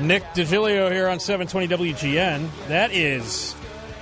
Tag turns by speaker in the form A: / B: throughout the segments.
A: Nick DiGilio here on 720 WGN. That is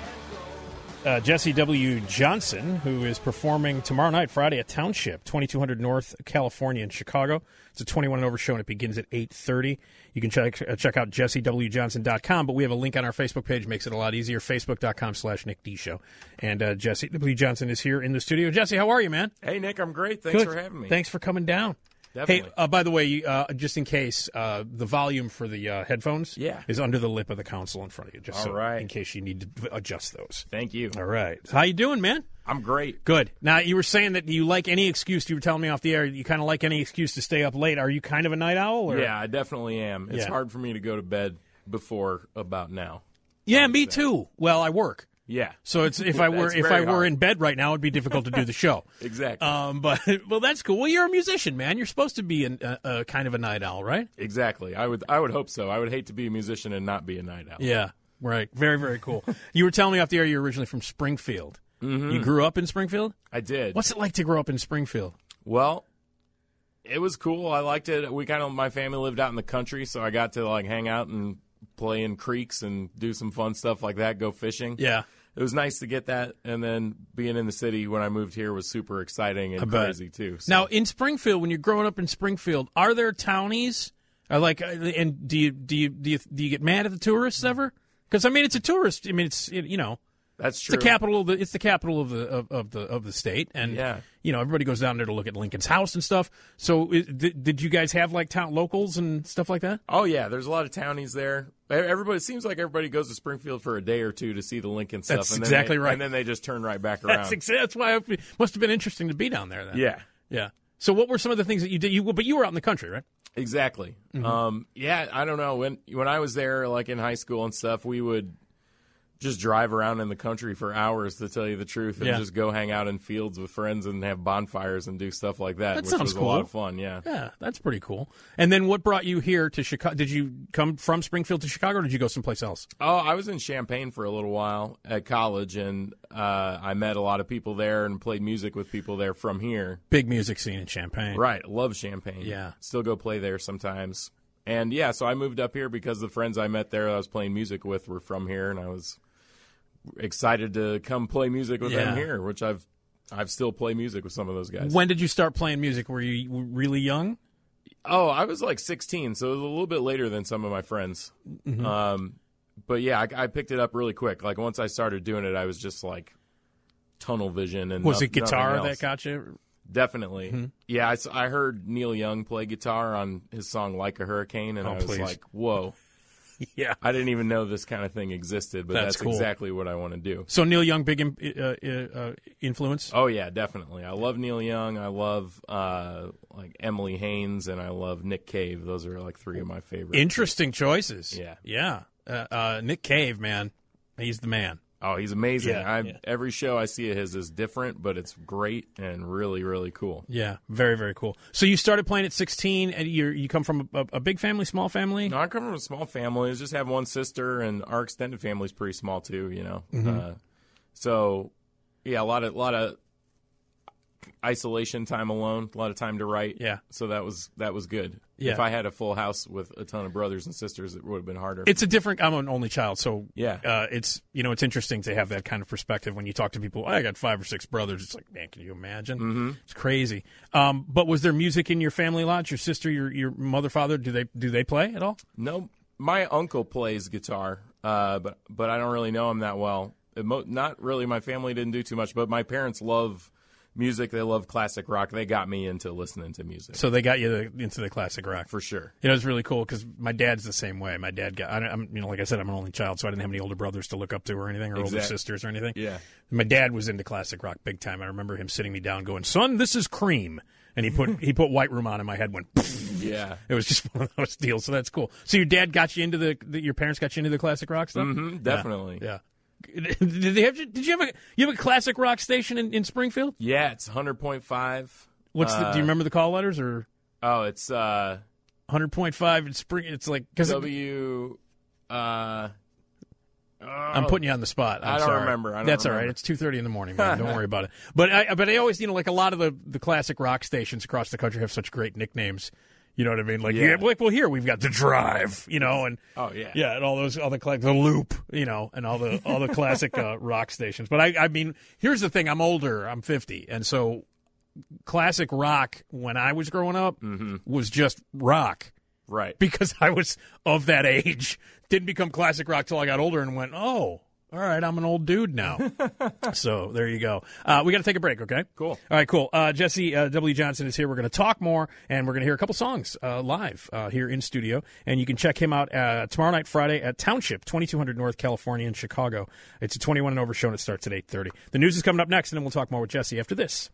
A: Jesse W. Johnson, who is performing tomorrow night, Friday, at Township, 2200 North California in Chicago. It's a 21 and over show, and it begins at 8:30. You can check out jessewjohnson.com, but we have a link on our Facebook page. Makes it a lot easier, facebook.com/Nick D Show. And Jesse W. Johnson is here in the studio. Jesse, how are you, man?
B: Hey, Nick, I'm great. Thanks for having me.
A: Thanks for coming down.
B: Definitely.
A: Hey, by the way, just in case, the volume for the headphones is under the lip of the console in front of you, just in case you need to adjust those.
B: Thank you.
A: All right. How you doing, man?
B: I'm great.
A: Good. Now, you were saying that you like any excuse, you were telling me off the air, you kind of like any excuse to stay up late. Are you kind of a night owl? Or?
B: Yeah, I definitely am. It's hard for me to go to bed before about now.
A: Yeah, me too. Well, I work.
B: Yeah.
A: So it's if I were in bed right now, it'd be difficult to do the show.
B: Exactly.
A: But that's cool. Well, you're a musician, man. You're supposed to be a kind of a night owl, right?
B: Exactly. I would hope so. I would hate to be a musician and not be a night owl.
A: Yeah. Right. Very, very cool. You were telling me off the air you're originally from Springfield. Mm-hmm. You grew up in Springfield?
B: I did.
A: What's it like to grow up in Springfield?
B: Well, it was cool. I liked it. My family lived out in the country, so I got to hang out and play in creeks and do some fun stuff like that, go fishing.
A: Yeah.
B: It was nice to get that, and then being in the city when I moved here was super exciting and crazy too. So.
A: Now, in Springfield, when you're growing up in Springfield, are there townies? And do you get mad at the tourists ever? Because it's a tourist. It's
B: that's true.
A: It's the capital of the state, and everybody goes down there to look at Lincoln's house and stuff. So, did you guys have town locals and stuff like that?
B: Oh yeah, there's a lot of townies there. It seems like everybody goes to Springfield for a day or two to see the Lincoln stuff.
A: That's exactly right.
B: And then they just turn right back around.
A: That's why it must have been interesting to be down there. Then.
B: Yeah.
A: So, what were some of the things that you did? But you were out in the country, right?
B: Exactly.
A: Mm-hmm.
B: I don't know when I was there, in high school and stuff, we would just drive around in the country for hours, to tell you the truth, and just go hang out in fields with friends and have bonfires and do stuff like that, which was
A: cool.
B: a lot of fun, yeah.
A: Yeah, that's pretty cool. And then what brought you here to Chicago? Did you come from Springfield to Chicago, or did you go someplace else?
B: Oh, I was in Champaign for a little while at college, and I met a lot of people there and played music with people there from here.
A: Big music scene in Champaign.
B: Right, love Champaign.
A: Yeah.
B: Still go play there sometimes. And, so I moved up here because the friends I met there that I was playing music with were from here, and I was excited to come play music with them here, which I've still play music with some of those guys.
A: When did you start playing music? Were you really young?
B: Oh, I was 16, so it was a little bit later than some of my friends.
A: Mm-hmm.
B: But yeah, I picked it up really quick. Once I started doing it, I was just tunnel vision. And
A: was it guitar that got you?
B: Definitely.
A: Mm-hmm.
B: Yeah, I heard Neil Young play guitar on his song Like a Hurricane, and I was like, whoa.
A: Yeah,
B: I didn't even know this kind of thing existed, but that's
A: cool.
B: Exactly what I want to do.
A: So Neil Young, big influence?
B: Oh, yeah, definitely. I love Neil Young. I love Emily Haynes, and I love Nick Cave. Those are three of my favorites.
A: Interesting choices.
B: Yeah.
A: Nick Cave, man, he's the man.
B: Oh, he's amazing. Every show I see of his is different, but it's great and really, really cool.
A: Yeah, very, very cool. So you started playing at 16, and you come from a big family, small family?
B: No, I come from a small family. I just have one sister, and our extended family's pretty small too.
A: Mm-hmm.
B: So yeah, a lot of isolation time alone, a lot of time to write.
A: Yeah.
B: So that was good.
A: Yeah.
B: If I had a full house with a ton of brothers and sisters, it would have been harder.
A: I'm an only child, so it's it's interesting to have that kind of perspective when you talk to people. I got 5 or 6 brothers. It's like, man, can you imagine?
B: Mm-hmm.
A: It's crazy. But was there music in your family a lot? Your sister, your mother, father, do they play at all?
B: No, my uncle plays guitar, but I don't really know him that well. Not really. My family didn't do too much, but my parents love music. They love classic rock. They got me into listening to music.
A: So they got you into the classic rock.
B: For sure.
A: It was really cool because my dad's the same way. My dad like I said, I'm an only child, so I didn't have any older brothers to look up to or anything, or older sisters or anything.
B: Yeah.
A: My dad was into classic rock big time. I remember him sitting me down going, "Son, this is Cream." And he put White Room on and my head went,
B: yeah.
A: It was just one of those deals. So that's cool. So your dad got you into your parents got you into the classic rock stuff?
B: Mm-hmm, definitely.
A: Yeah. Did you have a classic rock station in Springfield?
B: Yeah, it's 100.5.
A: Do you remember the call letters or?
B: Oh, it's
A: 100.5 in Spring. It's like
B: W.
A: I'm putting you on the spot.
B: I don't remember.
A: That's all right. It's 2:30 in the morning, man. Don't worry about it. But I always, like a lot of the classic rock stations across the country have such great nicknames. You know what I mean? Like,
B: Yeah.
A: well, here we've got The Drive, and
B: Oh yeah.
A: yeah, and all the Loop, and all the classic rock stations. But I mean, here's the thing: I'm older. I'm 50, and so classic rock when I was growing up was just rock.
B: Right.
A: Because I was of that age. Didn't become classic rock till I got older and went, oh, all right, I'm an old dude now. So there you go. We got to take a break, okay?
B: Cool.
A: All right, cool. Jesse W. Johnson is here. We're going to talk more, and we're going to hear a couple songs live here in studio. And you can check him out tomorrow night, Friday, at Township, 2200 North California in Chicago. It's a 21 and over show, and it starts at 8:30. The news is coming up next, and then we'll talk more with Jesse after this.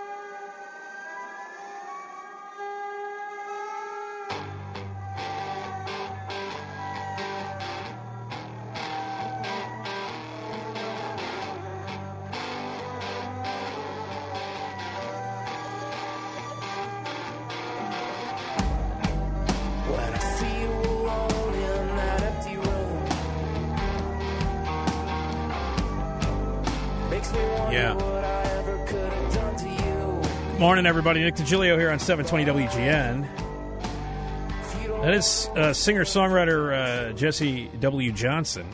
A: Morning, everybody. Nick DiGilio here on 720 WGN. That is singer-songwriter Jesse W. Johnson.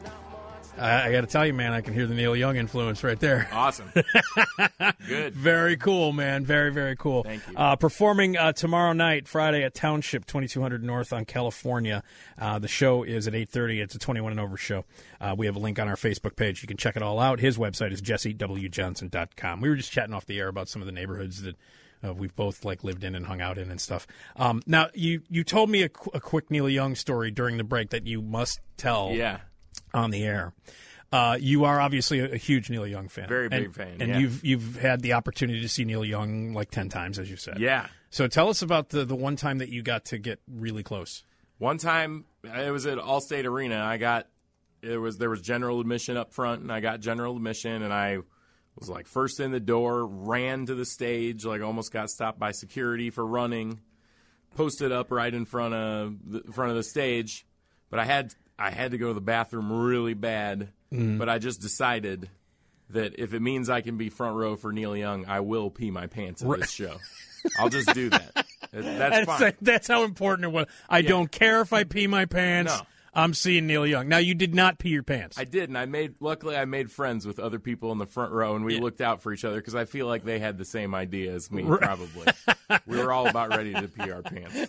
A: I got to tell you, man, I can hear the Neil Young influence right there.
B: Awesome. Good.
A: Very cool, man. Very, very cool.
B: Thank you.
A: Performing tomorrow night, Friday, at Township, 2200 North on California. The show is at 8:30. It's a 21 and over show. We have a link on our Facebook page. You can check it all out. His website is jessewjohnson.com. We were just chatting off the air about some of the neighborhoods that we've both lived in and hung out in and stuff. Now, you told me a quick Neil Young story during the break that you must tell.
B: Yeah.
A: On the air. You are obviously a huge Neil Young fan.
B: Very big fan,
A: And
B: yeah.
A: you've had the opportunity to see Neil Young 10 times, as you said.
B: Yeah.
A: So tell us about the one time that you got to get really close.
B: One time, it was at Allstate Arena. There was general admission up front, and I got general admission, and I was first in the door, ran to the stage, almost got stopped by security for running, posted up right in front of the stage, but I had to go to the bathroom really bad, but I just decided that if it means I can be front row for Neil Young, I will pee my pants at this show. I'll just do that. That's fine.
A: That's how important it was. I don't care if I pee my pants.
B: No.
A: I'm seeing Neil Young. Now, you did not pee your pants.
B: I did, and luckily I made friends with other people in the front row, and we looked out for each other because I feel like they had the same idea as me, probably. We were all about ready to pee our pants.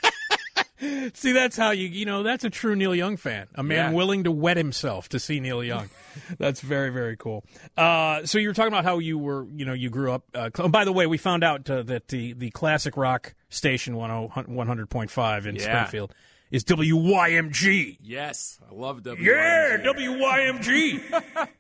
A: See, that's how that's a true Neil Young fan. A man willing to wet himself to see Neil Young. That's very, very cool. So you were talking about how you were, you grew up. By the way, we found out that the classic rock station 100.5 in Springfield is WYMG.
B: Yes, I love WYMG.
A: Yeah, WYMG.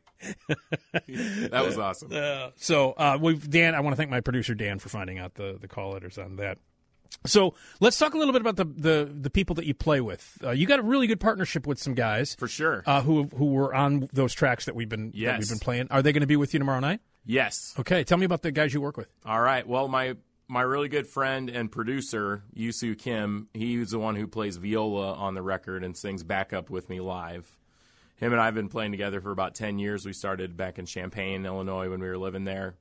B: That was awesome.
A: Dan, I want to thank my producer Dan for finding out the call letters on that. So let's talk a little bit about the people that you play with. You got a really good partnership with some guys,
B: for sure,
A: who were on those tracks that we've been playing. Are they going to be with you tomorrow night?
B: Yes.
A: Okay, tell me about the guys you work with.
B: All right. Well, my really good friend and producer Yusu Kim, he's the one who plays viola on the record and sings backup with me live. Him and I have been playing together for about 10 years. We started back in Champaign, Illinois, when we were living there.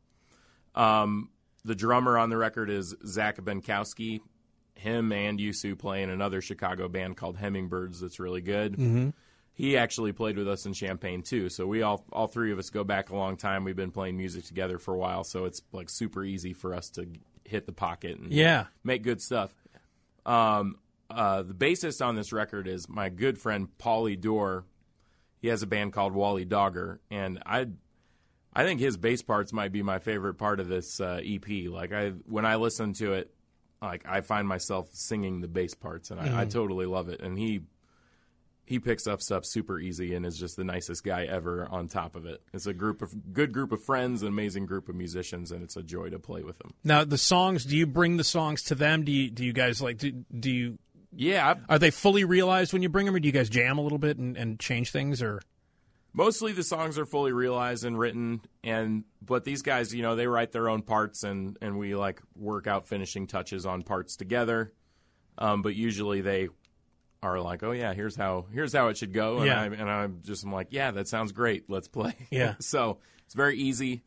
B: The drummer on the record is Zach Benkowski. Him and Yusu play in another Chicago band called Hemmingbirds that's really good. Mm-hmm. He actually played with us in Champaign, too. So we all three of us go back a long time. We've been playing music together for a while, so it's super easy for us to hit the pocket and make good stuff. The bassist on this record is my good friend Paulie Dorr. He has a band called Wally Dogger, and I think his bass parts might be my favorite part of this EP. When I listen to it, I find myself singing the bass parts, and I totally love it. And he picks up stuff super easy and is just the nicest guy ever on top of it. It's a good group of friends, an amazing group of musicians, and it's a joy to play with them.
A: Now, the songs, do you bring the songs to them? Do you guys do you?
B: Yeah.
A: Are they fully realized when you bring them, or do you guys jam a little bit and change things, or?
B: Mostly the songs are fully realized and written, but these guys, they write their own parts, and we work out finishing touches on parts together. But usually they are like, oh yeah, here's how it should go, and I'm like, yeah, that sounds great, let's play.
A: Yeah.
B: So it's very easy.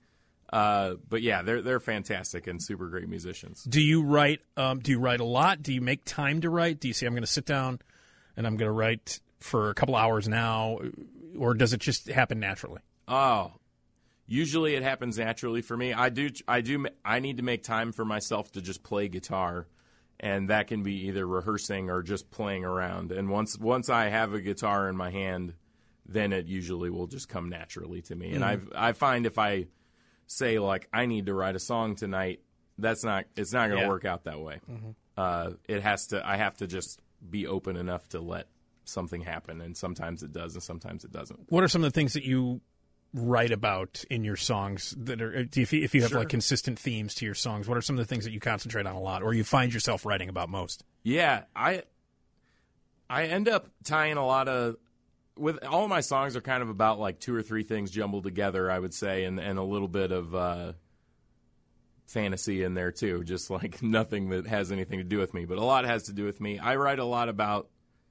B: But yeah, they're fantastic and super great musicians.
A: Do you write? Do you write a lot? Do you make time to write? Do you say I'm going to sit down and I'm going to write for a couple hours now, or does it just happen naturally?
B: Oh, usually it happens naturally for me. I need to make time for myself to just play guitar, and that can be either rehearsing or just playing around. And once I have a guitar in my hand, then it usually will just come naturally to me. And I find if I say like I need to write a song tonight, it's not going to work out that way. I have to just be open enough to let something happen, and sometimes it does and sometimes it doesn't.
A: What are some of the things that you write about in your songs that are, if you have like consistent themes to your songs, what are some of the things that you concentrate on a lot or you find yourself writing about most?
B: Yeah, I end up tying a lot of, with all of my songs are kind of about like two or three things jumbled together, I would say, and a little bit of fantasy in there too, just like nothing that has anything to do with me, but a lot has to do with me. I write a lot about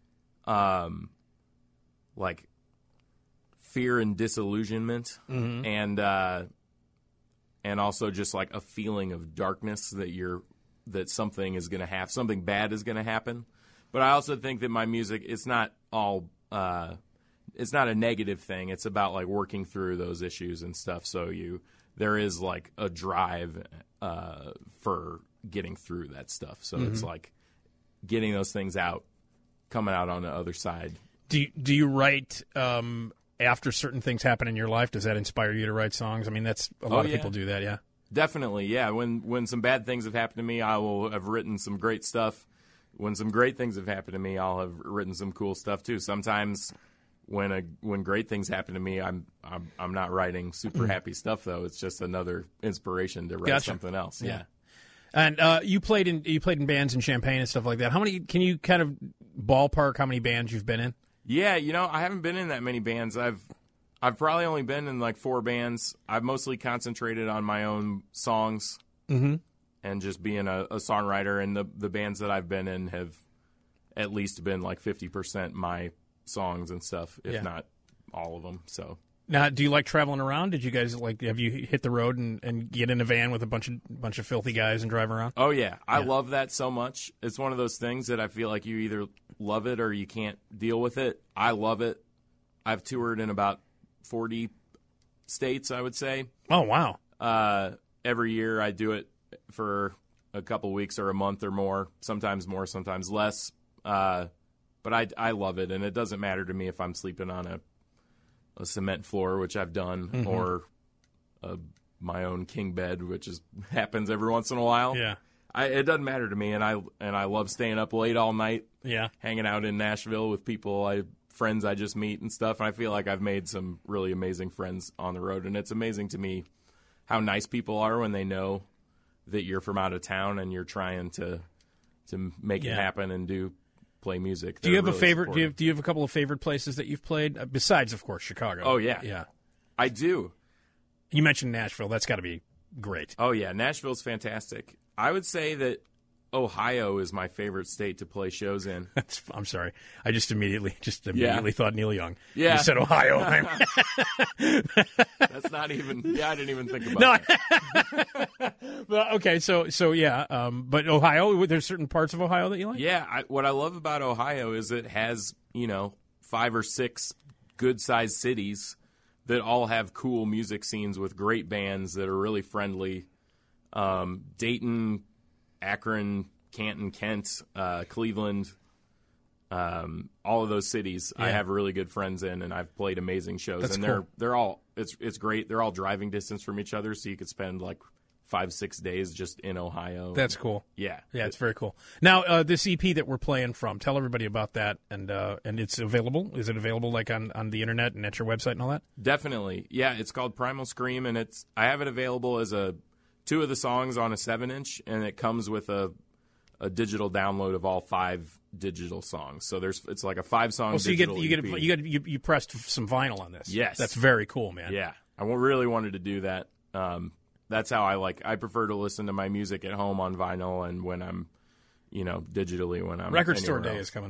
B: like fear and disillusionment, and also just like a feeling of darkness that something bad is going to happen. But I also think that my music, it's not all it's not a negative thing. It's about like working through those issues and stuff. So there is like a drive for getting through that stuff. So it's like getting those things out, coming out on the other side.
A: Do you write after certain things happen in your life? Does that inspire you to write songs? I mean, that's a lot of people do that. Yeah,
B: definitely. Yeah, when some bad things have happened to me, I will have written some great stuff. When some great things have happened to me, I'll have written some cool stuff too. Sometimes when great things happen to me, I'm not writing super happy stuff though. It's just another inspiration to write something else. Yeah.
A: And you played in bands in Champaign and stuff like that. How many? Can you kind of ballpark how many bands you've been in?
B: Yeah, I haven't been in that many bands. I've probably only been in like 4 bands. I've mostly concentrated on my own songs and just being a songwriter. And the bands that I've been in have at least been like 50% my songs and stuff, if not all of them. So
A: now, do you like traveling around? Did you guys have you hit the road and get in a van with a bunch of filthy guys and drive around?
B: Oh yeah, I love that so much. It's one of those things that I feel like you either love it or you can't deal with it. I love it. I've toured in about 40 states, I would say.
A: Oh wow!
B: Every year I do it for a couple weeks or a month or more, sometimes less. But I love it, and it doesn't matter to me if I'm sleeping on a cement floor, which I've done, or my own king bed, which happens every once in a while.
A: Yeah,
B: it doesn't matter to me, and I love staying up late all night.
A: Yeah,
B: hanging out in Nashville with friends I just meet and stuff. And I feel like I've made some really amazing friends on the road, and it's amazing to me how nice people are when they know that you're from out of town and you're trying to make it happen and play music.
A: Do you have a favorite? Do you have a couple of favorite places that you've played besides, of course, Chicago?
B: Oh yeah, I do.
A: You mentioned Nashville. That's got to be great.
B: Oh yeah, Nashville's fantastic. I would say that Ohio is my favorite state to play shows in.
A: I'm sorry. I just immediately thought Neil Young.
B: Yeah.
A: You said Ohio.
B: That's not even. Yeah, I didn't even think about that.
A: Well, okay, so yeah, but Ohio. There's certain parts of Ohio that you like.
B: Yeah, what I love about Ohio is it has 5 or 6 good-sized cities that all have cool music scenes with great bands that are really friendly. Dayton, Akron, Canton, Kent, Cleveland, all of those cities I have really good friends in, and I've played amazing shows.
A: That's
B: and
A: cool.
B: They're all it's great. They're all driving distance from each other, so you could spend like 5-6 days just in Ohio.
A: That's cool.
B: Yeah,
A: it's very cool. Now, this EP that we're playing from, tell everybody about that, and it's available. Is it available like on the internet and at your website and all that?
B: Definitely. Yeah, it's called Primal Scream, and I have it available as 2 of the songs on a 7-inch, and it comes with a digital download of all 5 digital songs. So it's like a 5-song.
A: So you pressed some vinyl on this.
B: Yes,
A: that's very cool, man.
B: Yeah, I really wanted to do that. That's how I prefer to listen to my music at home on vinyl, and when I'm, digitally when I'm
A: Record Store
B: anywhere
A: Day
B: else.
A: is coming up.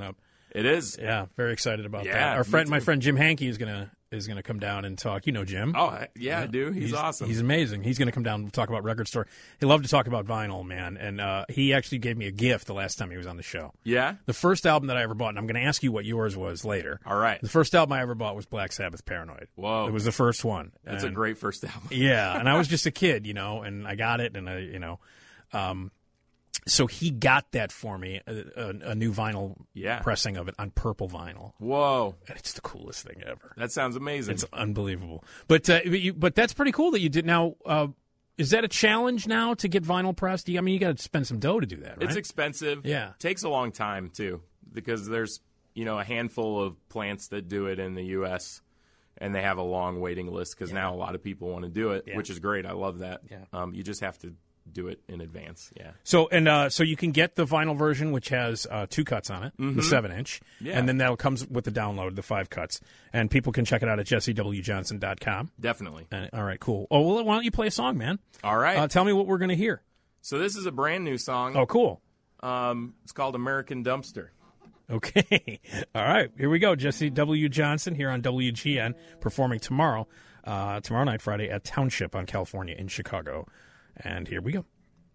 B: It is.
A: Yeah, very excited about
B: Yeah,
A: that.
B: me
A: My
B: too.
A: friend Jim Hankey is gonna come down and talk. You know Jim.
B: Oh, yeah, I do. He's awesome.
A: He's amazing. He's going to come down and talk about Record Store. He loved to talk about vinyl, man. And he actually gave me a gift the last time he was on the show.
B: Yeah?
A: The first album that I ever bought, and I'm going to ask you what yours was later.
B: All right.
A: The first album I ever bought was Black Sabbath, Paranoid.
B: Whoa.
A: It was the first one.
B: That's a great first album.
A: Yeah, and I was just a kid, and I got it, and so he got that for me, a new vinyl pressing of it on purple vinyl.
B: Whoa.
A: And it's the coolest thing ever.
B: That sounds amazing.
A: It's unbelievable. But that's pretty cool that you did. Now, is that a challenge now to get vinyl pressed? You got to spend some dough to do that, right?
B: It's expensive.
A: Yeah.
B: Takes a long time, too, because there's, a handful of plants that do it in the U.S., and they have a long waiting list because now a lot of people want to do it, which is great. I love that.
A: Yeah.
B: You just have to do it in advance. Yeah.
A: So so you can get the vinyl version, which has 2 cuts on it, the 7-inch, and then that comes with the download, the 5 cuts, and people can check it out at jessewjohnson.com.
B: Definitely.
A: All right, cool. Oh, well, why don't you play a song, man?
B: All right.
A: Tell me what we're going to hear.
B: So this is a brand new song.
A: Oh, cool.
B: It's called American Dumpster.
A: Okay. All right. Here we go. Jesse W. Johnson here on WGN, performing tomorrow night, Friday, at Township on California in Chicago. And here we go.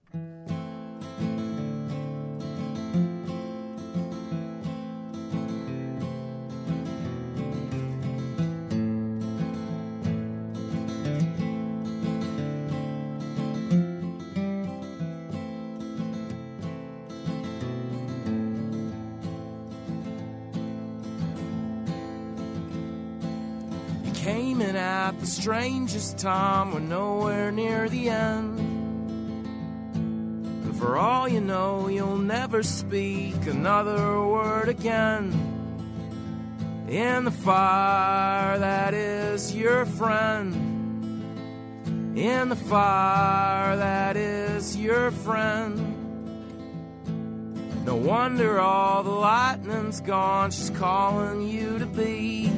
B: You came in at the strangest time. We're nowhere near the end. For all you know, you'll never speak another word again. In the fire that is your friend. In the fire that is your friend. No wonder all the lightning's gone. She's calling you to be.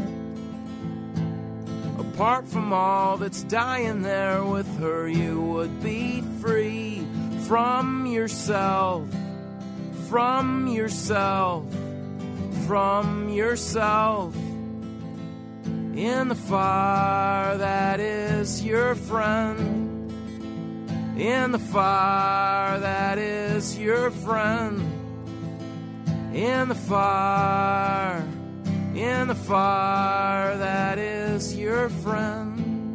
B: Apart from all that's dying there, with her you would be free. From yourself, from yourself, from yourself. In the fire that is your friend. In the fire that is your friend. In the fire that is your friend.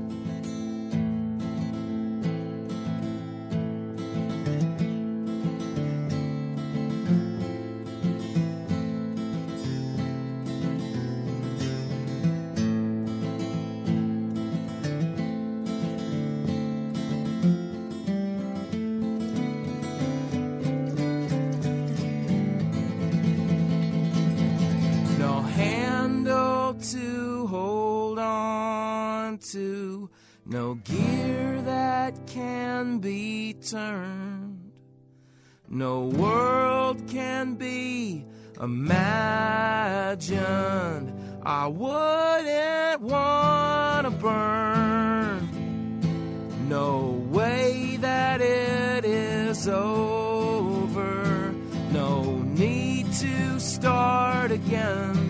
B: To hold on to, no gear that can be turned, no world can be imagined. I wouldn't want to burn, no way that it is over, no need to start again.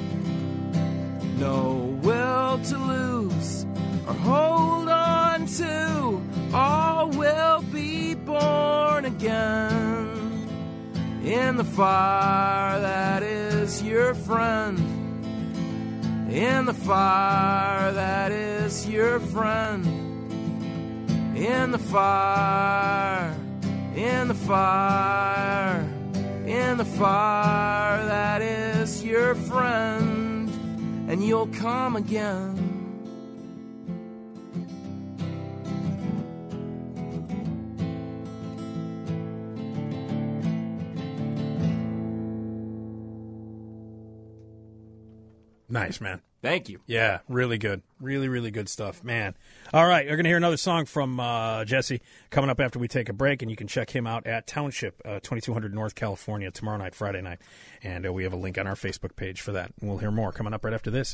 B: No will to lose or hold on to, all will be born again. In the fire that is your friend. In the fire that is your friend. In the fire, in the fire, in the fire that is your friend. And you'll come again.
A: Nice, man.
B: Thank you.
A: Yeah, really good. Really, really good stuff, man. All right, we're going to hear another song from Jesse coming up after we take a break, and you can check him out at Township, 2200 North California, tomorrow night, Friday night. And we have a link on our Facebook page for that. And we'll hear more coming up right after this.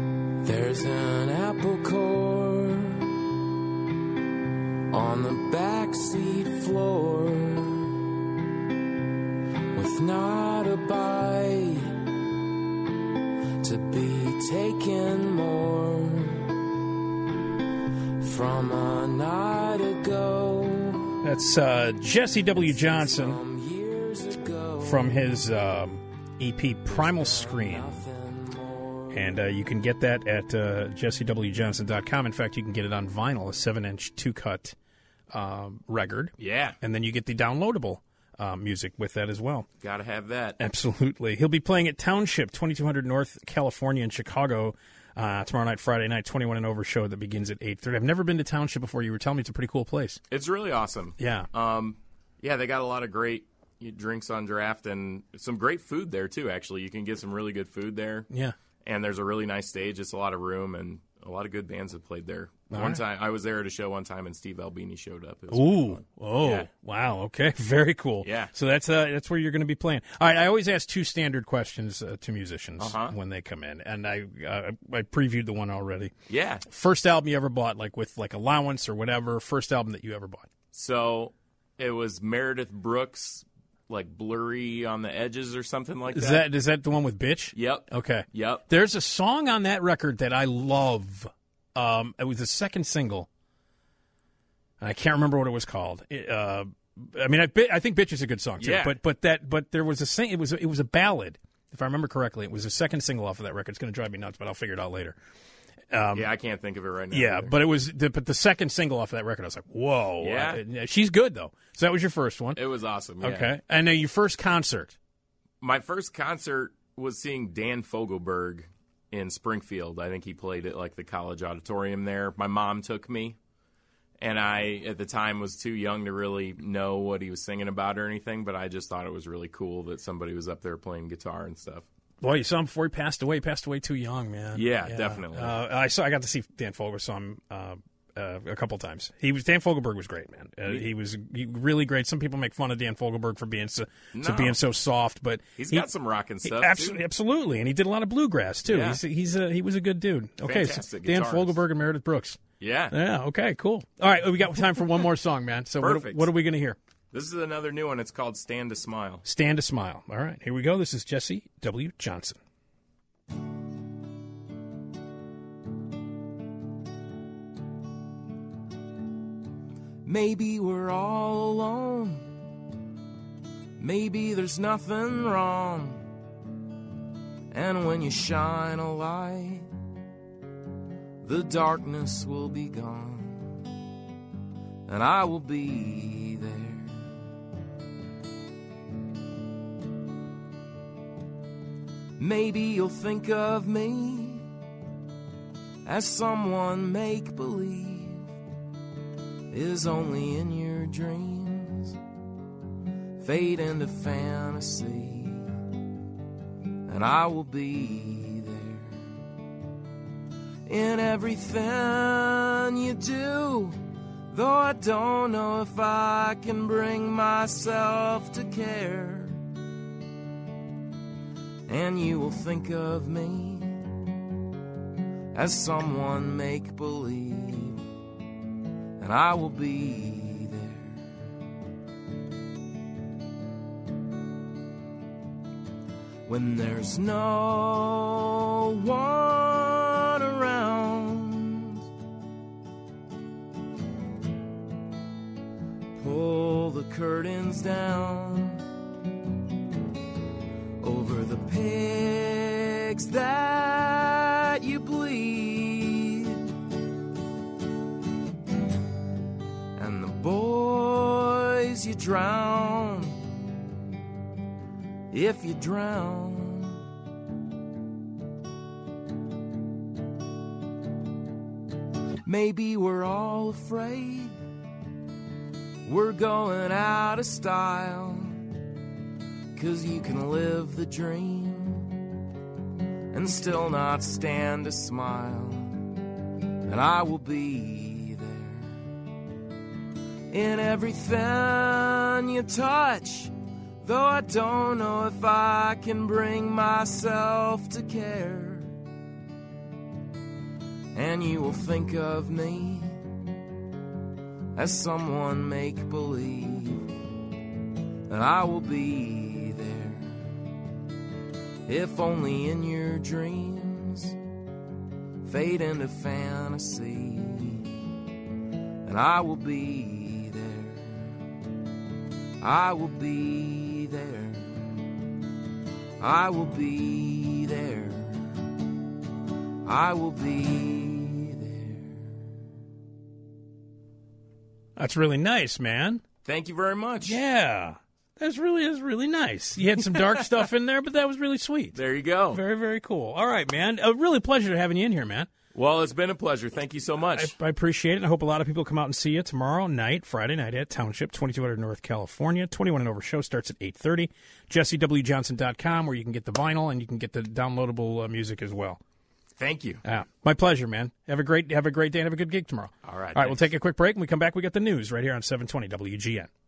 B: There's an apple core on the back from a night ago.
A: That's Jesse W. Johnson from his EP Primal Scream. And you can get that at jessewjohnson.com. In fact, you can get it on vinyl, a 7-inch 2-cut record.
B: Yeah.
A: And then you get the downloadable music with that as well.
B: Got to have that.
A: Absolutely. He'll be playing at Township, 2200 North California in Chicago tomorrow night, Friday night, 21 and over show that begins at 8:30. I've never been to Township before. You were telling me it's a pretty cool place.
B: It's really awesome.
A: Yeah.
B: Yeah, they got a lot of great drinks on draft and some great food there, too, actually. You can get some really good food there.
A: Yeah.
B: And there's a really nice stage. It's a lot of room, and a lot of good bands have played there. Time I was there at a show one time, and Steve Albini showed up. It was fun.
A: Oh, yeah. Wow, okay, very cool.
B: Yeah.
A: So that's where you're going to be playing. All right, I always ask two standard questions to musicians when they come in, and I previewed the one already.
B: Yeah.
A: First album you ever bought, like with like allowance or whatever, first album that you ever bought?
B: So it was Meredith Brooks, like Blurry on the Edges or something like that.
A: Is that the one with Bitch?
B: Yep.
A: Okay.
B: Yep.
A: There's a song on that record that I love. It was the second single. I can't remember what it was called. I think "Bitch" is a good song too.
B: Yeah.
A: But there was it was a ballad, if I remember correctly. It was the second single off of that record. It's going to drive me nuts, but I'll figure it out later.
B: Yeah, I can't think of it right now.
A: Yeah,
B: either.
A: but it was the second single off of that record. I was like, whoa.
B: Yeah.
A: She's good though. So that was your first one.
B: It was awesome. Yeah.
A: Okay, and then your first concert.
B: My first concert was seeing Dan Fogelberg in Springfield. I think he played at like the college auditorium there. My mom took me, and I at the time was too young to really know what he was singing about or anything, but I just thought it was really cool that somebody was up there playing guitar and stuff.
A: Boy, you saw him before he passed away. He passed away too young, man.
B: Yeah. Definitely.
A: I got to see Dan Fogelberg. Saw him a couple times. Dan Fogelberg was great, man. He was really great. Some people make fun of Dan Fogelberg for being so soft, but
B: he's got some rockin' stuff.
A: Absolutely, and he did a lot of bluegrass too.
B: Yeah.
A: He was a good dude. Okay, so Dan Fogelberg and Meredith Brooks.
B: Yeah.
A: Okay. Cool. All right, we got time for one more song, man. So what are we going to hear?
B: This is another new one. It's called Stand to Smile.
A: Stand to Smile. All right, here we go. This is Jesse W. Johnson.
B: Maybe we're all alone. Maybe there's nothing wrong. And when you shine a light, the darkness will be gone. And I will be there. Maybe you'll think of me as someone make-believe is only in your dreams, fade into fantasy, and I will be there. In everything you do, though I don't know if I can bring myself to care. And you will think of me as someone make-believe, and I will be there. When there's no one around, pull the curtains down over the pigs that you bleed, and the boys you drown, if you drown. Maybe we're all afraid we're going out of style, 'cause you can live the dream and still not stand to smile, and I will be there. In everything you touch, though I don't know if I can bring myself to care. And you will think of me as someone make-believe, and I will be there. If only in your dreams, fade into fantasy, and I will be there. I will be there. I will be there. I will be there.
A: That's really nice, man.
B: Thank you very much.
A: Yeah. That's really nice. You had some dark stuff in there, but that was really sweet.
B: There you go.
A: Very, very cool. All right, man. A really pleasure having you in here, man.
B: Well, it's been a pleasure. Thank you so much.
A: I appreciate it. I hope a lot of people come out and see you tomorrow night, Friday night at Township, 2200 North California. 21 and over show starts at 8:30. JesseWJohnson.com, where you can get the vinyl and you can get the downloadable music as well.
B: Thank you.
A: My pleasure, man. Have a great day and have a good gig tomorrow.
B: All right.
A: All right, we'll take a quick break. When we come back, we got the news right here on 720 WGN.